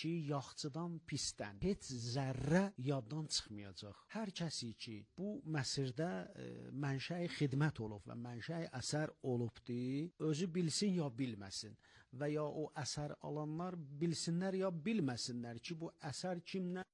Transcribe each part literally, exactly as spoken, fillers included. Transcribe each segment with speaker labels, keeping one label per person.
Speaker 1: ki, yaxçıdan pisdən heç zərrə yaddan çıxmayacaq. Hər kəsi ki, bu məsirdə e, mənşəyi xidmət olub və mənşəyi əsər olubdur, özü bilsin ya bilməsin və ya o əsər alanlar bilsinlər ya bilməsinlər ki, bu əsər kimdən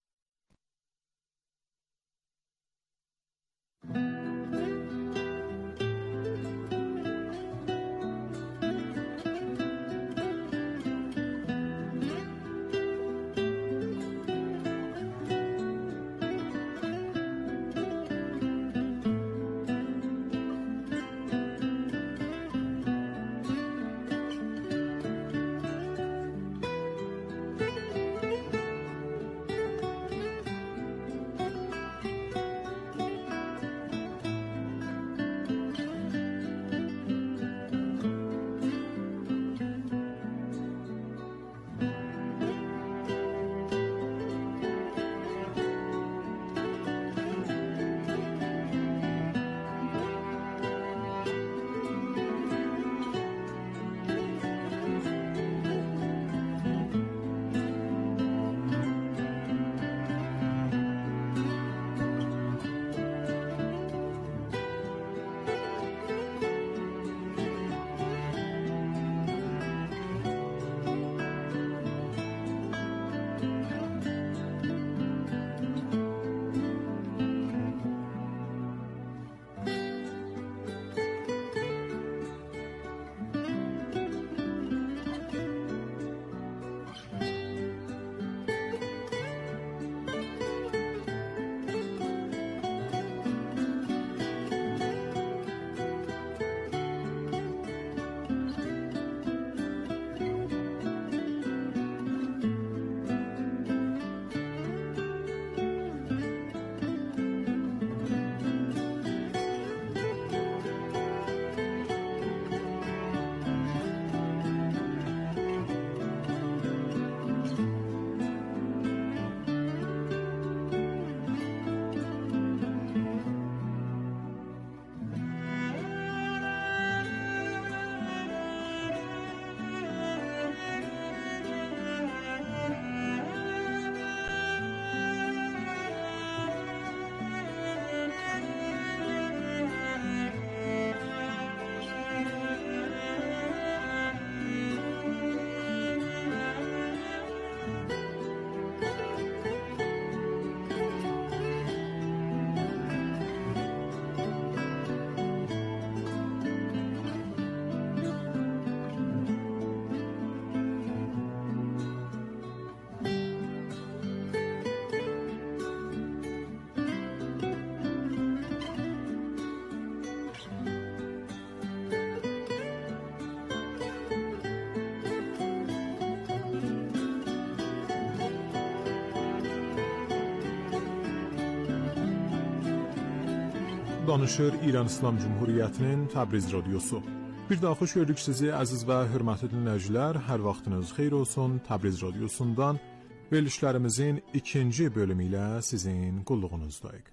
Speaker 2: Danışır İran İslam Cumhuriyyətinin Təbriz radiosu. Bir daha xoş gördük sizi əziz və hörmətli dinləyicilər. Hər vaxtınız xeyir olsun. Təbriz radiosundan verilişlərimizin ikinci bölümü ilə sizin qulluğunuzdayıq.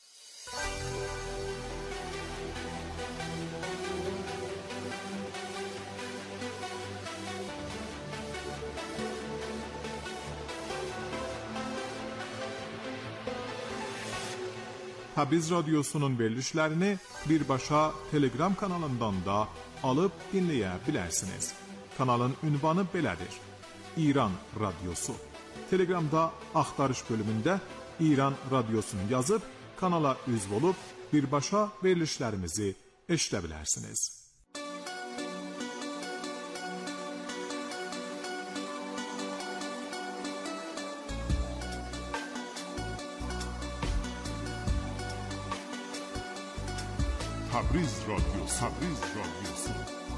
Speaker 2: Təbriz radiosunun verilişlərini birbaşa Telegram kanalından da alıb dinləyə bilərsiniz. Kanalın ünvanı belədir: İran Radiosu. Telegramda axtarış bölümündə İran Radiosunu yazıb kanala üzv olub birbaşa verilişlərimizi eşidə bilərsiniz. Təbriz radiosu, Təbriz radiosu.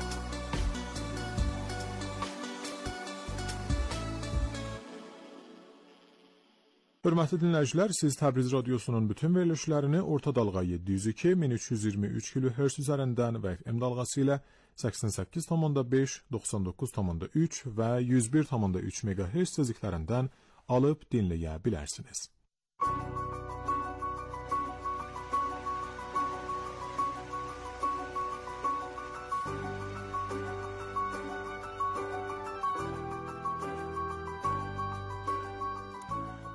Speaker 2: Hörmətli dinləyicilər, siz Təbriz radiosunun bütün verilişlərini orta dalğa yeddi yüz iki min üç yüz iyirmi üç kilohertz üzərindən və F M dalğası ilə səksən səkkiz nöqtə beş, doxsan doqquz nöqtə üç və yüz bir nöqtə üç megahertz tezliklərindən alıb dinləyə bilərsiniz.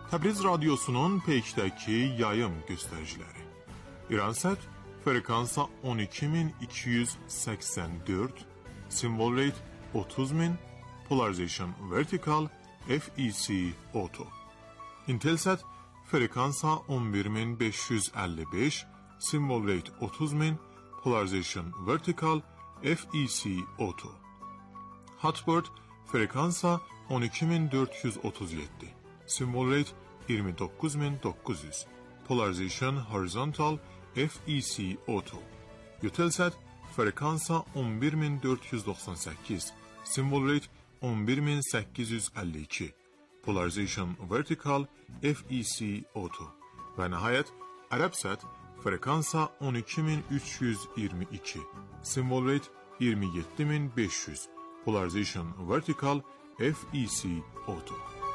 Speaker 2: Təbriz radiosunun Peykdəki yayım göstəriciləri. İransat frekansa on iki min iki yüz səksən dörd, simvol rate otuz min, polarization vertical, F E C auto. Intelsat frekansa on bir min beş yüz əlli beş, simvol rate otuz min, polarization vertical, F E C auto. Hotbird frekansa on iki min dörd yüz otuz yeddi, simvol rate iyirmi doqquz min doqquz yüz, polarization horizontal, F E C auto. Eutelsat frekansa on bir min dörd yüz doxsan səkkiz, simvol rate on bir min səkkiz yüz əlli iki, polarization vertical, F E C auto. Və nəhayət Arabsat frekansa on iki min üç yüz iyirmi iki, simvol rate iyirmi yeddi min beş yüz, polarization vertical, F E C auto.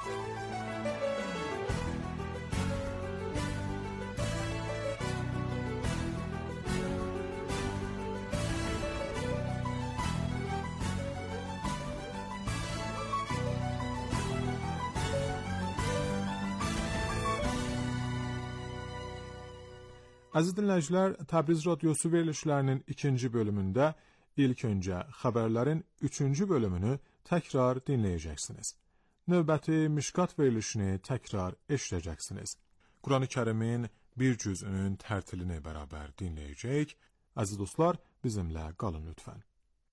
Speaker 2: Əziz dinləyicilər, Təbriz radiosu verilişlərinin ikinci bölümündə ilk öncə xəbərlərin üçüncü bölümünü təkrar dinləyəcəksiniz. Növbəti Mişkat verilişini təkrar eşidəcəksiniz. Quran-ı Kərimin bir cüzünün tərtilini bərabər dinləyəcək. Əziz dostlar, bizimlə qalın lütfən.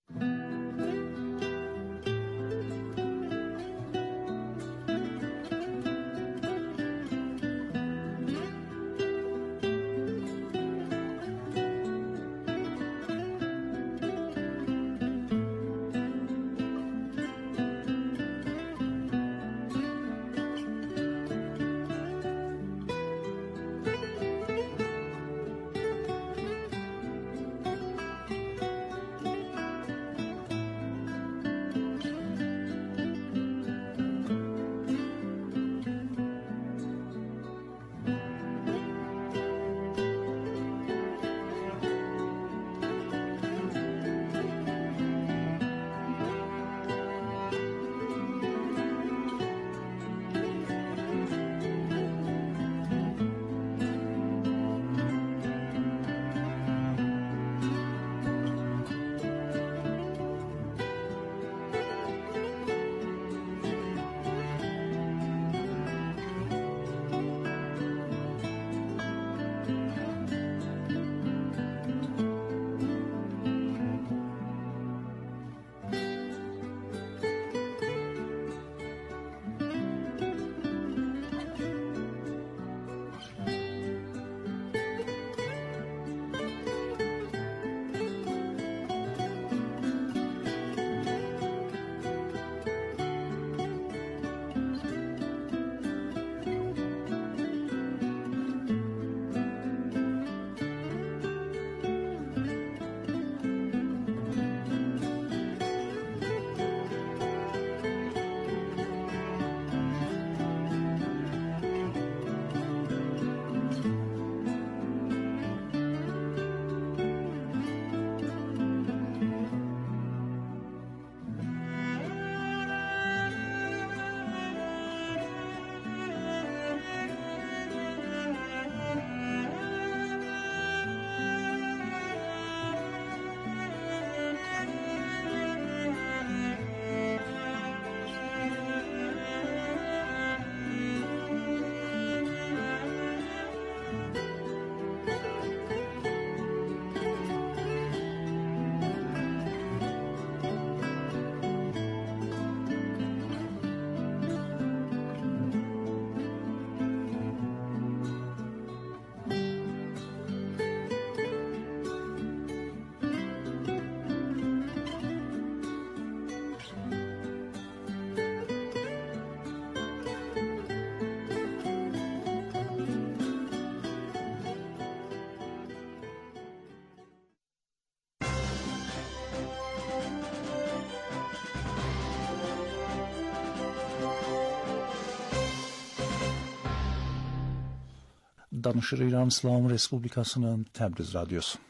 Speaker 3: Danışır İran İslam Respublikasının Təbriz radiosu.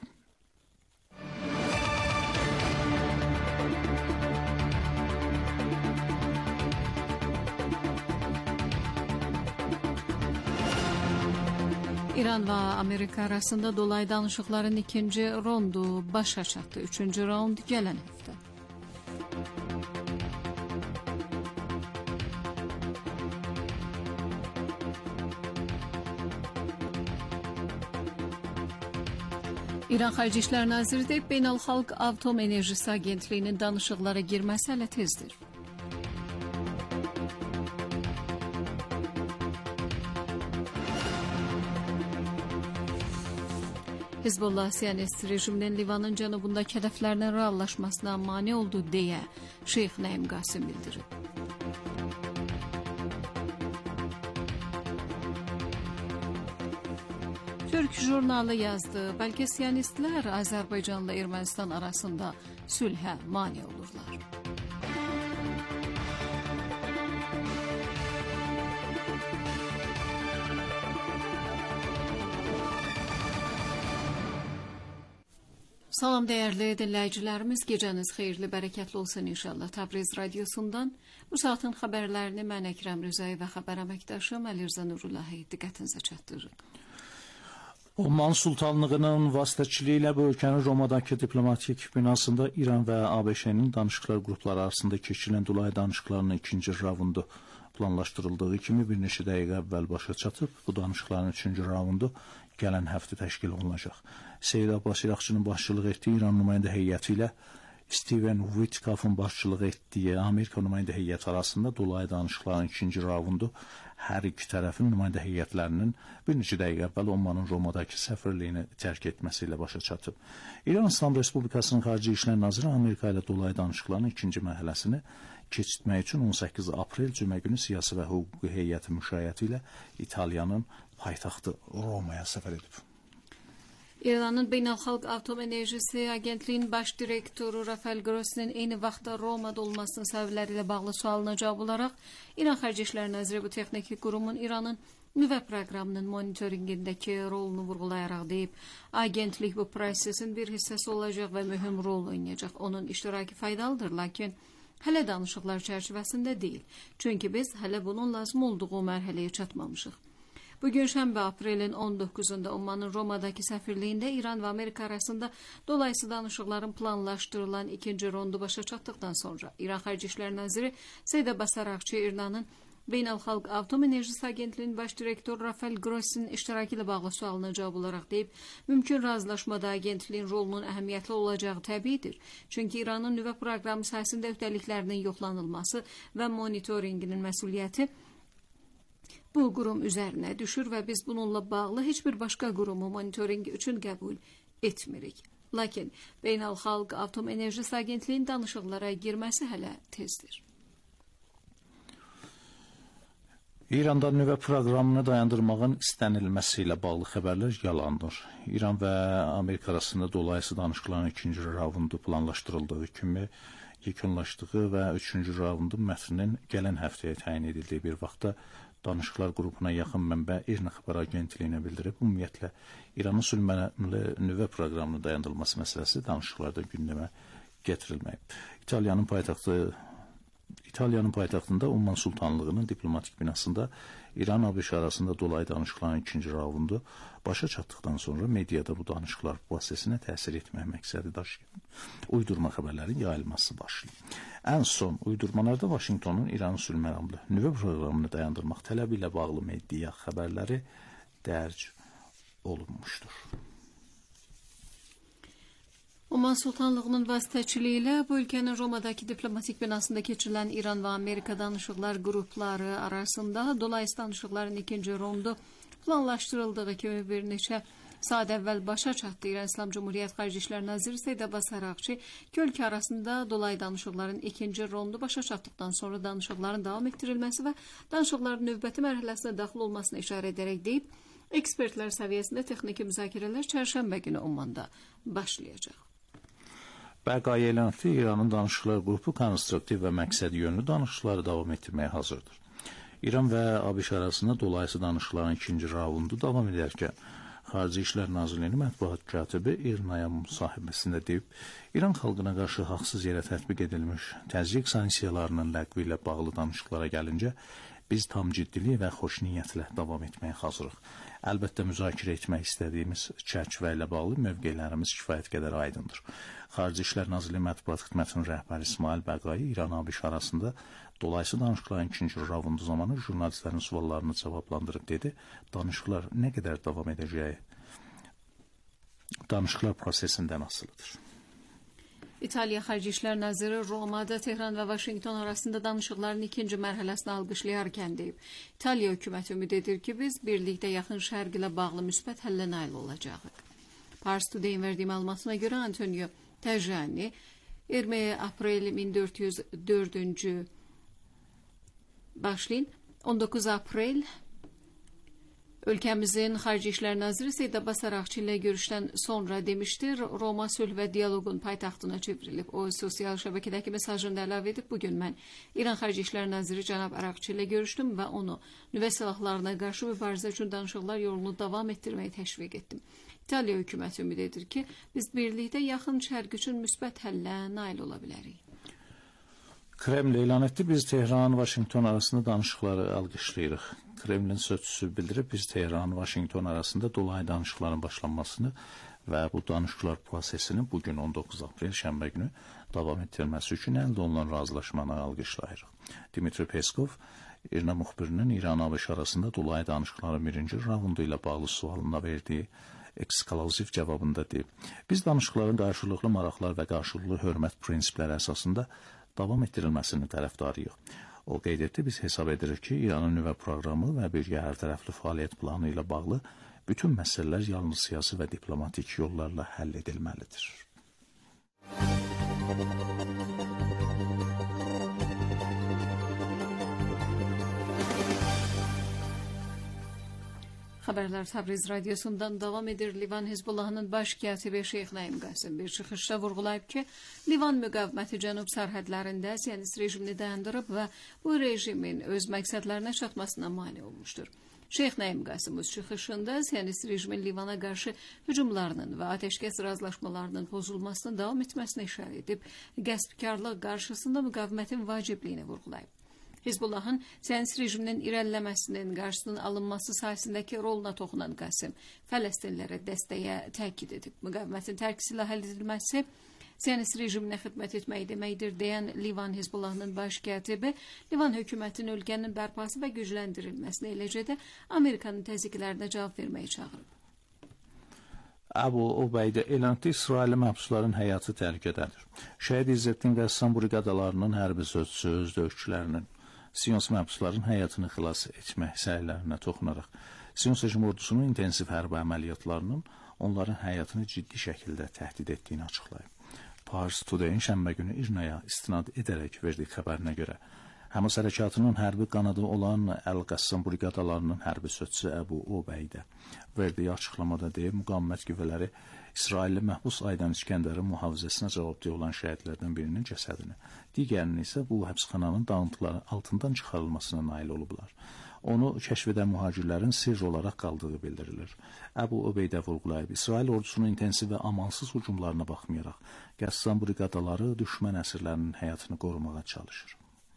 Speaker 4: İran və Amerika arasında dolayı danışıqların ikinci raundu başa çatdı. Üçüncü raund gələn həftə. İran Xarici İşlər Naziri deyib, Beynəlxalq Atom Enerjisi Agentliyinin danışıqlara girməsi hələ tezdir. Hizbullah Siyonist rejiminin Livanın cənubunda hədəflərinin reallaşmasına mane oldu deyə Şeyx Nəim Qasim bildirib. Türk jurnalı yazdı, bəlkə Siyonistlər Azərbaycanla Ermənistan arasında sülhə mane olurlar. Salam dəyərli dinləyicilərimiz, gecəniz xeyirli, bərəkətli olsun inşallah. Təbriz radiosundan bu saatin xəbərlərini mən Əkrəm Rızay və xəbər əməkdaşım Əlirza Nurullahi diqqətinizə çatdırırıq.
Speaker 3: Oman Sultanlığının vasitəçiliyi ilə bu ölkənin Romadakı diplomatik binasında İran və A B Ş-nin danışıqlar qrupları arasında keçirilən dolayı danışıqlarının ikinci raundu planlaşdırıldığı kimi bir neçə dəqiqə əvvəl başa çatıb. Bu danışıqların üçüncü raundu gələn həftə təşkil olunacaq. Seyid Abbas İraqçının başçılıq etdiyi İran nümayəndə heyəti ilə Steven Witkoff'un başçılıq etdiyi Amerika nümayəndə heyəti arasında dolayı danışıqların ikinci raundu hər iki tərəfin nümayəndə heyətlərinin bir neçə dəqiqə əvvəl Omanın Romadakı səfirliyini tərk etməsi ilə başa çatıb. İran İslam Respublikasının Xarici İşlər Naziri Amerika ilə dolayı danışıqların ikinci mərhələsini keçirtmək üçün on səkkiz aprel cümə günü siyasi və hüquqi heyəti müşayiəti ilə İtaliyanın paytaxtı Romaya səfər edib.
Speaker 4: İranın Beynəlxalq Atom Enerjisi Agentliyinin baş direktoru Rafael Grossi'nin eyni vaxtda Romada olmasının səbəbləri ilə bağlı sualına cavab olaraq İran Xarici İşlər Naziri bu texniki qurumun İranın nüvə proqramının monitorinqindəki rolunu vurğulayaraq deyib, agentlik bu prosesin bir hissəsi olacaq və mühüm rol oynayacaq. Onun iştirakı faydalıdır, lakin hələ danışıqlar çərçivəsində deyil. Çünki biz hələ bunun lazım olduğu mərhələyə çatmamışıq. Bugün şənbə aprelin on doqquzunda Omanın Romadakı səfirliyində İran və Amerika arasında dolayısı danışıqların planlaşdırılan ikinci raundu başa çatdıqdan sonra İran Xarici İşlər Naziri Seyid Abbas Araqçı İranın Beynəlxalq Atom Enerjisi Agentliyinin baş direktoru Rafael Grossi'nin iştirakı ilə bağlı sualına cavab olaraq deyib, mümkün razılaşmada agentliyin rolunun əhəmiyyətli olacağı təbiidir. Çünki İranın nüvə proqramı sahəsində öhdəliklərinin yoxlanılması və monitorinqinin məsuliyyəti bu qurum üzərinə düşür və biz bununla bağlı heç bir başqa qurumu monitorinq üçün qəbul etmirik. Lakin Beynəlxalq Atom Enerjisi Agentliyinin danışıqlara girməsi hələ tezdir.
Speaker 3: İranda nüvə proqramını dayandırmağın istənilməsi ilə bağlı xəbərlər yalandır. İran və Amerika arasında dolayısı danışıqların ikinci raundu planlaşdırıldığı kimi yekunlaşdığı və üçüncü raundun mətninin gələn həftəyə təyin edildiyi bir vaxtda danışıqlar qrupuna yaxın mənbə İRNA xəbər agentliyinə bildirib, ümumiyyətlə İranın sülhməli nüvə proqramının dayandırılması məsələsi danışıqlarda gündəmə gətirilməyib. İtaliyanın paytaxtı İtaliyanın paytaxtında Oman Sultanlığının diplomatik binasında İran A B Ş arasında dolayı danışıqların ikinci raundu başa çatdıqdan sonra mediada bu danışıqlar prosesinə təsir etmək məqsədi daşıyan uydurma xəbərlərin yayılması başlayıb. Ən son uydurmalarda Vaşinqtonun İranın sülhməramlı nüvə proqramını dayandırmaq tələbi ilə bağlı media xəbərləri dərc olunmuşdur.
Speaker 4: Oman Sultanlığının vasitəçiliyi ilə bu ölkənin Romadakı diplomatik binasında keçirilən İran və Amerika danışıqlar qrupları arasında dolayı danışıqların ikinci raundu planlaşdırıldığı kimi bir neçə saat əvvəl başa çatdı. İran İslam Cumhuriyet Xarici İşlər Naziri Seyid Abbas Araqçı iki ölkə arasında dolayı danışıqların ikinci raundu başa çatdıqdan sonra danışıqların davam etdirilməsi və danışıqların növbəti mərhələsinə daxil olmasına işarə edərək deyib, ekspertlər səviyyəsində texniki müzakirələr çərşənbə günü Omanda başlayacaq.
Speaker 3: Bəqayə elan etdi, İranın danışıqlar qrupu konstruktiv və məqsədi yönlü danışıqları davam etdirməyə hazırdır. İran və A B Ş arasında dolayısı danışıqların ikinci raundu davam edərkən, Xarici İşlər Nazirliyinin mətbuat katibi İrnaya müsahibəsində deyib, İran xalqına qarşı haqsız yerə tətbiq edilmiş təzyiq sanksiyalarının ləğvi ilə bağlı danışıqlara gəlincə, Biz tam ciddilik və xoşniyyətlə davam etməyə hazırıq. Əlbəttə müzakirə etmək istədiyimiz çərçivə ilə bağlı mövqelərimiz kifayət qədər aydındır. Xarici İşlər Nazirliyi Mətbuat Xidmətinin rəhbəri İsmail Bəqai İran ABŞ arasında dolayısı danışıqların ikinci raundu zamanı jurnalistlərin suallarını cavablandırıb dedi. Danışıqlar nə qədər davam edəcəyi danışıqlar prosesindən asılıdır.
Speaker 4: İtaliya Xarici İşlər Naziri Romada Tehran və Vaşinqton arasında danışıqların ikinci mərhələsini alqışlayarkən deyib. İtaliya hökuməti ümid edir ki, biz birlikdə yaxın şərq ilə bağlı müsbət həllə nail olacağıq. Pars Today-in verdiyi məlumatına görə Antonio Tajani iyirmi aprel min dörd yüz dördüncü başlayın on doqquz aprel Ölkəmizin Xarici İşlər Naziri Seyid Abbas Araqçı ilə görüşdən sonra demişdir, Roma sülh və dialoqun paytaxtına çevrilib. O, sosial şəbəkədəki mesajında əlavə edib, bugün mən İran Xarici İşlər Naziri cənab Araqçı ilə görüşdüm və onu nüvə silahlarına qarşı mübarizə üçün danışıqlar yolunu davam etdirməyi təşviq etdim. İtaliya hökuməti ümid edir ki, biz birlikdə yaxın şərq üçün müsbət həllə nail ola bilərik.
Speaker 3: Kreml elan etdi, biz Tehran-Vaşinqton arasında danışıqları alqışlayırıq. Kremlin sözçüsü bildirib, biz Tehran-Vaşinqton arasında dolayı danışıqların başlanmasını və bu danışıqlar prosesini bugün on doqquz aprel şənbə günü davam etdirməsi üçün əldə olunan razılaşmanı alqışlayırıq. Dmitri Peskov, İRNA müxbirinin İran-ABŞ arasında dolayı danışıqların birinci raundu ilə bağlı sualına verdiyi ekskluziv cavabında deyib. Biz danışıqların qarşılıqlı maraqlar və qarşılıqlı hörmət prinsipləri əsasında davam etdirilməsini tərəfdarıyıq. O qeyd etdi, biz hesab edirik ki, İranın nüvə proqramı və birgə hər tərəfli fəaliyyət planı ilə bağlı bütün məsələlər yalnız siyasi və diplomatik yollarla həll edilməlidir.
Speaker 4: Xəbərlər Təbriz radiosundan davam edir. Livan Hizbullahının baş katibi Şeyx Naim Qasim bir çıxışda vurğulayıb ki, Livan müqaviməti cənub sərhədlərində Siyonist rejimini dayandırıb və bu rejimin öz məqsədlərinə çatmasına mane olmuşdur. Şeyx Naim Qasim öz çıxışında Siyonist rejimin Livana qarşı hücumlarının və ateşkəs razılaşmalarının pozulmasına davam etməsinə işarə edib, qəsbkarlıq qarşısında müqavimətin vacibliyini vurğulayıb. Hizbullahın Siyonist rejiminin irəliləməsinin qarşısının alınması sahəsindəki roluna toxunan Qasim, Fələstinlərə dəstəyə təkid edib. Müqavimətin tərk silah əldə edilməsi Siyonist rejiminə xidmət etmək deməkdir, deyən Livan Hizbullahının baş katibi, Livan hökumətinin ölkənin bərpası və gücləndirilməsini, eləcə də Amerikanın təzyiqlərinə cavab verməyi çağırıb.
Speaker 3: Əbu Ubeydə elan etdi, İsrailli məhbusların həyatı təhlükədədir. Şəhid İzzəddin Qəssam briqadalarının hərbi sözçüsü öz döyüşçülərinin Siyonist məhbusların həyatını xilas etmək səylərinə toxunaraq Siyonist rejim ordusunun intensiv hərbi əməliyyatlarının onların həyatını ciddi şəkildə təhdid etdiyini açıqlayıb. Pars Today-in şənbə günü İrnaya istinad edərək verdiyi xəbərinə görə Həmas hərəkatının hərbi qanadı olan Əl-Qəssam briqadalarının hərbi sözçüsü Əbu Ubeydə verdiyi açıqlamada deyib, müqavimət qüvvələri İsrailli məhbus Aydan İskəndərin mühafizəsinə cavabdeh olan şəhidlərdən birinin cəsədini, digərinin isə bu həbsxananın dağıntıları altından çıxarılmasına nail olublar. Onu kəşf edən mühacirlərin sirr olaraq qaldığı bildirilir. Əbu Ubeydə vurğulayıb, İsrail ordusunun intensiv və amansız hücumlarına baxmayaraq, Qəssam briqadaları düşmən əsirlərinin həyatını qorumağa çalışır.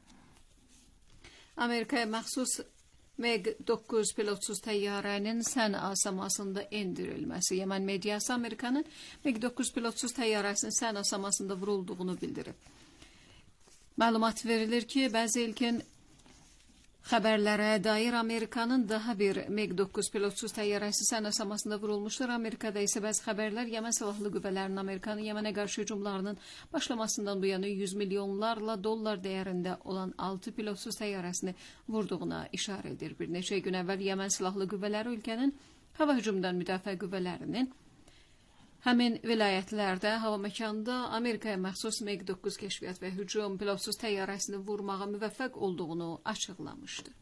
Speaker 4: Amerikaya məxsus MiG doqquz pilotsuz təyyarənin Səna samasında endirilməsi. Yemen mediası Amerikanın MiG doqquz pilotsuz təyyarəsinin Səna samasında vurulduğunu bildirib. Məlumat verilir ki, bəzi ilkin xəbərlərə dair Amerikanın daha bir MiG doqquz pilotsuz təyyarəsi Səna samasında vurulmuşdur. Amerikada isə bəzi xəbərlər Yemen Silahlı Qüvvələrinin Amerikanın Yemenə qarşı hücumlarının başlamasından bu yana yüz milyonlarla dollar dəyərində olan altı pilotsuz təyyarəsini vurduğuna işarə edir. Bir neçə gün əvvəl Yemen Silahlı Qüvvələri ölkənin hava hücumundan müdafiə qüvvələrinin həmin vilayətlərdə hava məkanında Amerikaya məxsus MiG doqquz kəşfiyyat və hücum pilotsuz təyyarəsini vurmağa müvəffəq olduğunu açıqlamışdı.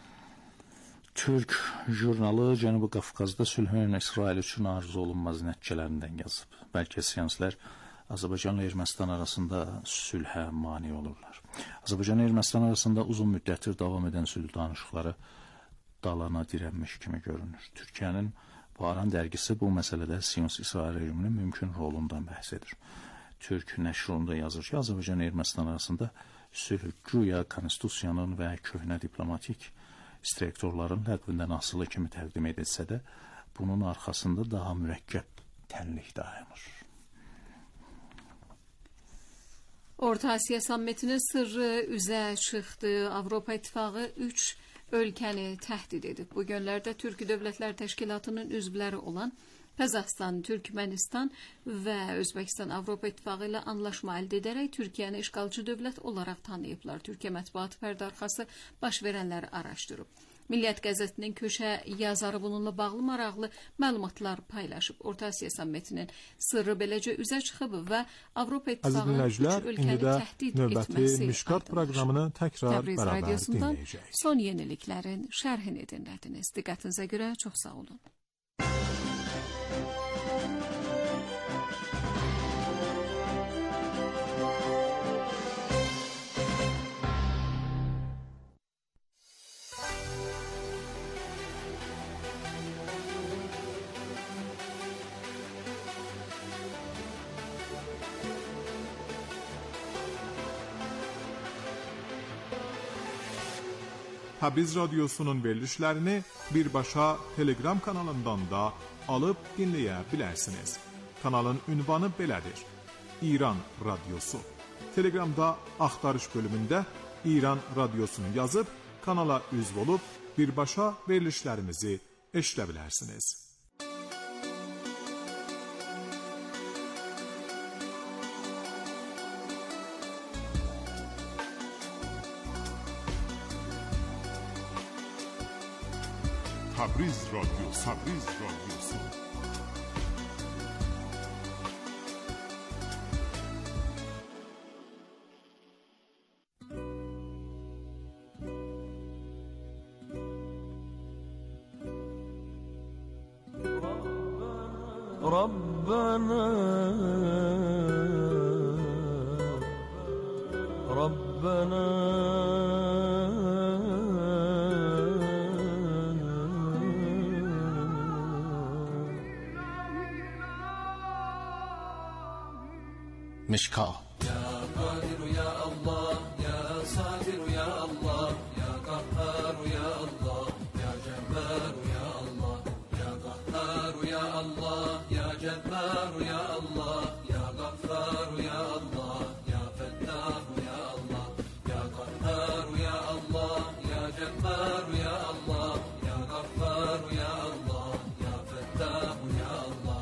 Speaker 3: Türk jurnalı Cənubi Qafqazda sülhün İsrail üçün arzu olunmaz nəticələrindən yazıb. Bəlkə siyasilər Azərbaycanla Ermənistan arasında sülhə mane olurlar. Azərbaycan Ermənistan arasında uzun müddətdir davam edən sülh danışıqları dalana dirənmiş kimi görünür. Türkiyənin Baran dərgisi bu məsələdə Siyonist İsrail rejiminin mümkün rolundan bəhs edir. Türk nəşrində yazır ki, Azərbaycan Ermənistan arasında sülh güya konstitusiyanın və köhnə diplomatik strukturların ləğvindən asılı kimi təqdim edilsə də, bunun arxasında daha mürəkkəb tənlik dayanır.
Speaker 4: Orta Asiya sammitinin sırrı üzə çıxdı. Avropa İttifaqı üç ölkəni təhdid edib. Bu günlərdə Türk Dövlətlər Təşkilatının üzvləri olan Qazaxıstan, Türkmənistan və Özbəkistan Avropa İttifaqı ilə anlaşma əldə edərək Türkiyəni işğalçı dövlət olaraq tanıyıblar. Türkiyə mətbuatı pərdəarxası baş verənləri araşdırıb. Milliyyət qəzetinin köşə yazarı bununla bağlı maraqlı məlumatlar paylaşıb. Orta Asiya sammitinin sırrı beləcə üzə çıxıb və Avropa İttifaqının üç ölkəni təhdid etməsi
Speaker 2: Mişkat proqramını təkrar
Speaker 4: Təbriz
Speaker 2: bərabər
Speaker 4: radiosundan
Speaker 2: dinləyəcəyik.
Speaker 4: son yeniliklərin şərhini dinlədiniz. Diqqətinizə görə çox sağ olun.
Speaker 2: Təbriz radiosunun verilişlərini birbaşa Telegram kanalından da alıb dinləyə bilərsiniz. Kanalın ünvanı belədir: İran Radyosu. Telegramda axtarış bölümündə İran Radiosunu yazıb kanala üzv olub birbaşa verilişlərimizi eşidə bilərsiniz.
Speaker 5: Təbriz radyosu, Təbriz radyosu.
Speaker 6: Rabbana Rabbana
Speaker 3: Mişka.
Speaker 6: Ya Kadir ya Allah, ya Sadir ya Allah, ya Kahhar ya Allah, ya Cebbar ya Allah, ya Kahhar ya Allah, ya Cebbar ya Allah, ya Gaffar ya Allah, ya Fettah ya Allah, ya Kahhar ya Allah, ya Cebbar ya Allah, ya Gaffar ya Allah, ya Fettah ya Allah.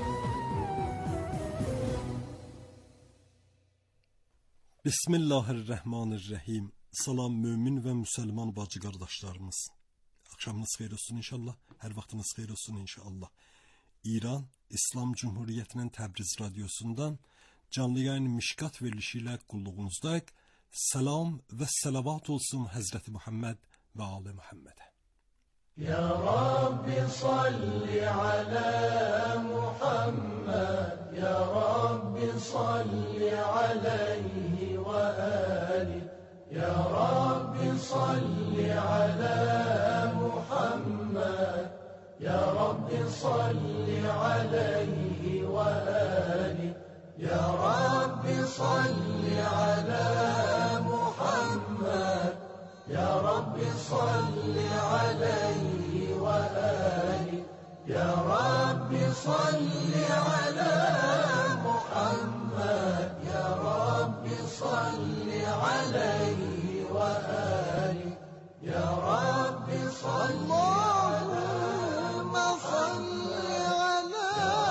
Speaker 7: Bismillahirrahmanirrahim. Salam mömin və müsəlman bacı qardaşlarımız. Axşamınız xeyir olsun inşallah. Hər vaxtınız xeyir olsun inşallah. İran İslam Cumhuriyyətinin Təbriz radiosundan canlı yayın Mişkat verilişi ilə qulluğunuzdayıq. Salam və salavat olsun Həzrəti Muhammed və Ali Muhammedə.
Speaker 8: Ya Rabbi salli ala Muhammed, Ya Rabbi salli alayhi ve ali, Ya Rabbi salli ala Muhammed, Ya Rabbi salli alayhi ve ali, Ya Rabbi salli ala Muhammed, Ya Rabbi salli alayhi ve ali, Ya Rabbi salli ala Muhammed, Ya Rabbi salli alayhi ve ali, Ya Rabbi salli Allahümme salli ala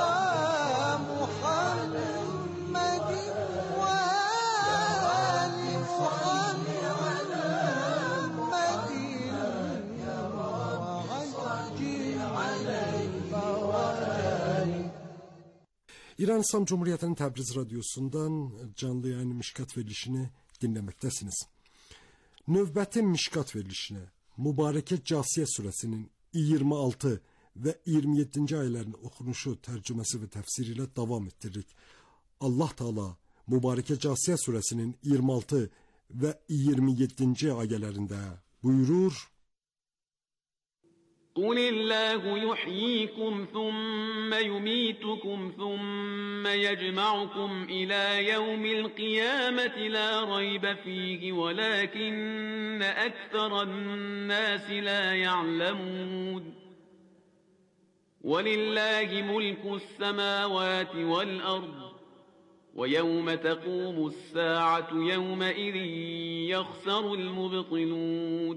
Speaker 8: Muhammedin ve ali salli ala
Speaker 7: İran İslam Cumhuriyyətinin Təbriz radiosundan canlı yayın Mişkat verilişini dinləməkdəsiniz. Növbəti Mişkat verilişinə Mübarəkə Casiyə surəsinin iyirmi altı və iyirmi yeddinci ayələrin oxunuşu, tərcüməsi və təfsiri ilə davam etdiririk. Allah Taala Mübarəkə Casiyə surəsinin iyirmi altı və iyirmi yeddinci ayələrində buyurur:
Speaker 9: قل الله يحييكم ثم يميتكم ثم يجمعكم إلى يوم القيامة لا ريب فيه ولكن أكثر الناس لا يعلمون ولله ملك السماوات والأرض ويوم تقوم الساعة يومئذ يخسر المبطلون.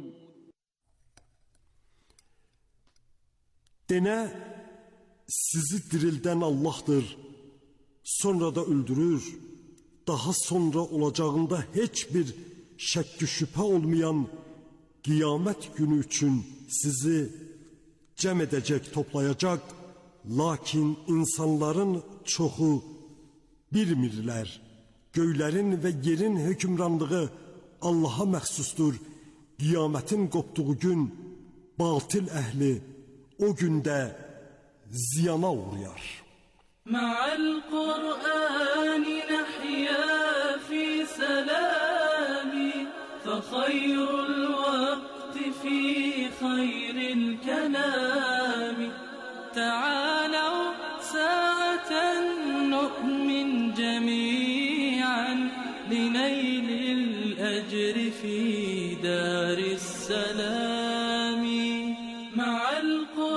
Speaker 7: Dene, sizi dirildən Allahdır, sonra da öldürür, daha sonra olacağında heç bir şəkk-i şübhə olmayan qiyamət günü üçün sizi cəm edəcək, toplayacaq, lakin insanların çoxu bilmirlər. Göylərin və yerin hökmranlığı Allaha məxsusdur. Qiyamətin qopduğu gün batil əhli o gündə ziyana uğrayar.
Speaker 10: Ma'al Qur'ani nahya fi salami fa khayrul waqti fi khayril kalami ta'alaw sa'atan nu'min jami'an linaylil ajri fi daris salami. Ma'al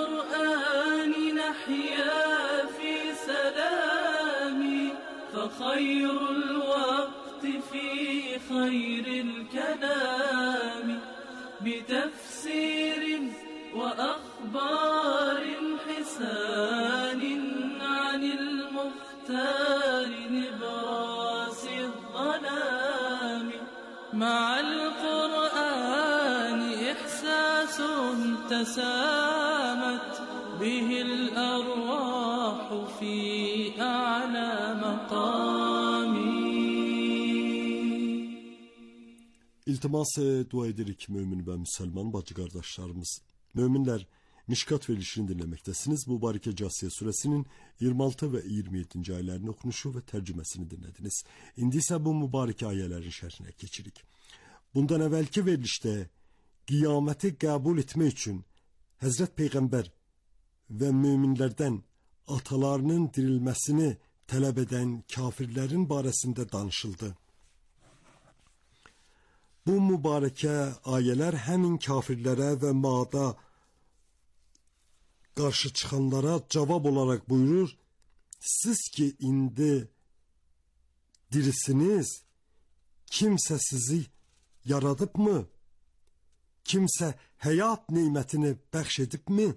Speaker 10: خير الوقت في خير الكلام بتفسير وأخبار حسان عن المختار نبراس الظلام. مع القرآن إحساس تسامت به الأرواح في أعلى مقامي.
Speaker 7: İltimas dua edirik mümin ve Müslüman bacı kardeşlerimiz. Müminler, Mişkat verilişini dinlemektesiniz. Mübareke Câsiye suresinin yirmi altı ve yirmi yedinci ayelerini okunuşu ve tercümesini dinlediniz. İndi ise bu mübareke ayelerin şerhine geçirik. Bundan evvelki verilişte kıyameti kabul etme için Hazret Peygamber ve müminlerden atalarının dirilmesini talep eden kafirlerin baresinde danışıldı. Bu mübareke ayeler hemin kafirlere ve maada karşı çıkanlara cevap olarak buyurur. Siz ki indi dirisiniz, kimse sizi yaradıp mı? Kimse hayat nimetini bəxş mi?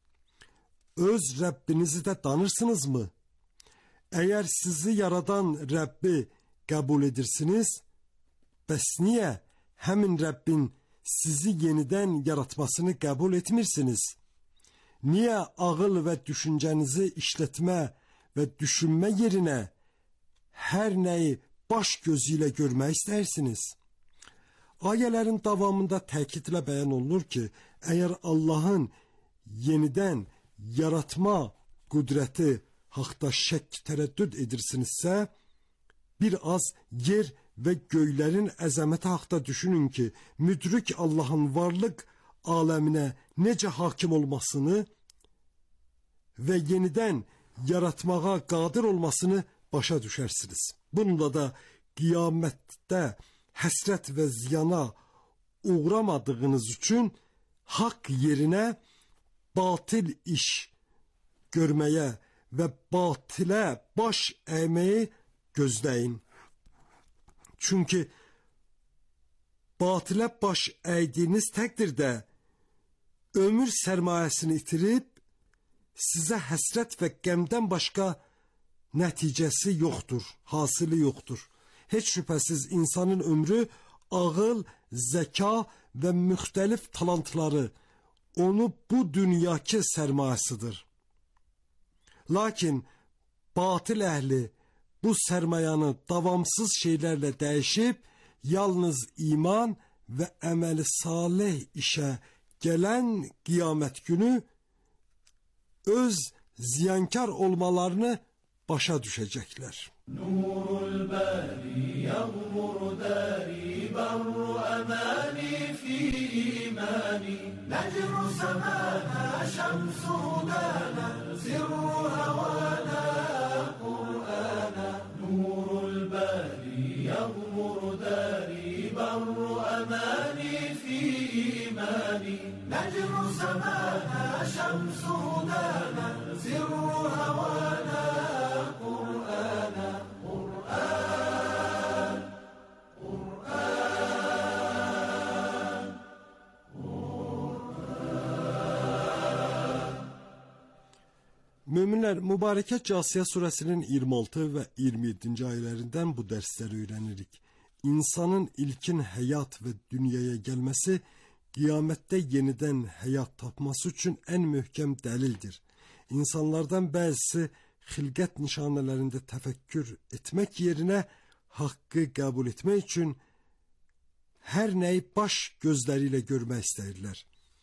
Speaker 7: Öz Rəbbinizi də danırsınız mı? Eğer sizi yaradan Rəbbi kabul edirsiniz, bəs niye həmin Rəbbin sizi yeniden yaratmasını kabul etmirsiniz? Niye ağıl ve düşüncenizi işletme ve düşünme yerine her neyi baş gözüyle görmək istərsiniz? Ayələrin davamında təkidlə bəyan olunur ki, eğer Allah'ın yeniden yaratma kudreti haqda şək tərəddüd edirsinizsə, bir az yer ve göylerin əzəməti haqda düşünün ki, müdrik Allah'ın varlık aləminə necə hakim olmasını ve yeniden yaratmağa qadir olmasını başa düşərsiniz. Bununla da qiyamətdə həsrət və ziyana uğramadığınız üçün hak yerine batil iş görmeye ve batile baş eğmeyi gözleyin. Çünkü batile baş eğdiğiniz takdirde ömür sermayesini itirip size hasret ve gemden başka neticesi yoktur, hasili yoktur. Hiç şüphesiz insanın ömrü ağıl, zeka ve müxtəlif talantları onu bu dünyaki sermayesidir. Lakin batil ehli bu sermayanı davamsız şeylerle değişip yalnız iman ve emeli salih işe gelen kıyamet günü öz ziyankar olmalarını başa düşecekler. Nurul bari yağmur dari barru emani fi imani
Speaker 8: نجم سمانا شمس هدانا سر هوانا قرآنا نور الباري يغمر داري بر أماني في إيماني نجم سمانا شمس هدانا سر هوانا قرآنا قرآن قرآن
Speaker 7: Möminlər, Mübarəkət Casiyə surəsinin iyirmi altı və iyirmi yeddinci ayələrindən bu dərsləri öyrənirik. İnsanın ilkin həyat və dünyaya gəlməsi, qiyamətdə yenidən həyat tapması üçün ən möhkəm dəlildir. İnsanlardan bəzisi xilqət nişanələrində təfəkkür etmək yerinə haqqı qəbul etmək üçün hər nəyi baş gözləri ilə görmək istəyirlər.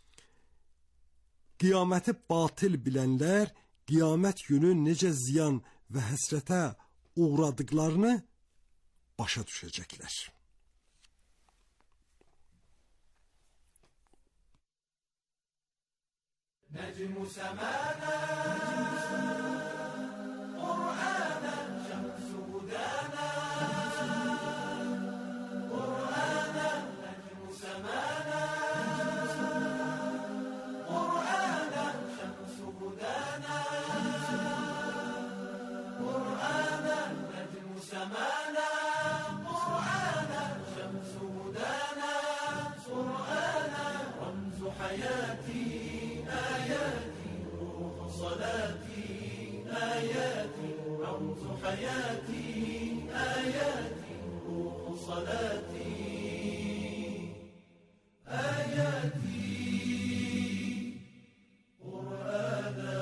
Speaker 7: Qiyaməti batil bilənlər, qiyamət günü necə ziyan və həsrətə uğradıqlarını başa düşəcəklər.
Speaker 8: نجم سمانا قرآنا شمس هدانا قرآنا نجم سمانا قرآنا شمس هدانا قرآنا نجم سمانا قرآنا شمس هدانا قرآنا رمز حياتي آياتي روح صلاتي آياتي رمز حياتي آياتي روح صلاتي آياتي قرآنا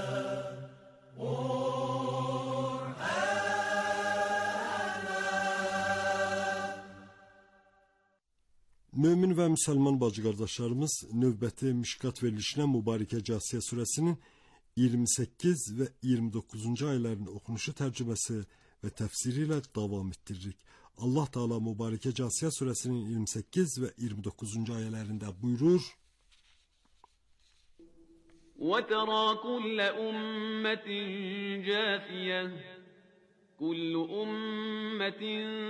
Speaker 7: Mömin və müsəlman bacı qardaşlarımız, növbəti Mişkat verilişinə Mübarəkə Casiyə surəsinin iyirmi səkkiz və iyirmi doqquzuncu ayələrin oxunuşu, tərcüməsi və təfsiri ilə davam etdiririk. Allah Teala Mübarəkə Casiyə surəsinin iyirmi səkkiz və iyirmi doqquzuncu ayələrində buyurur:
Speaker 9: وَتَرَى كُلَّ أُمَّةٍ جَاثِيَةً كل أمة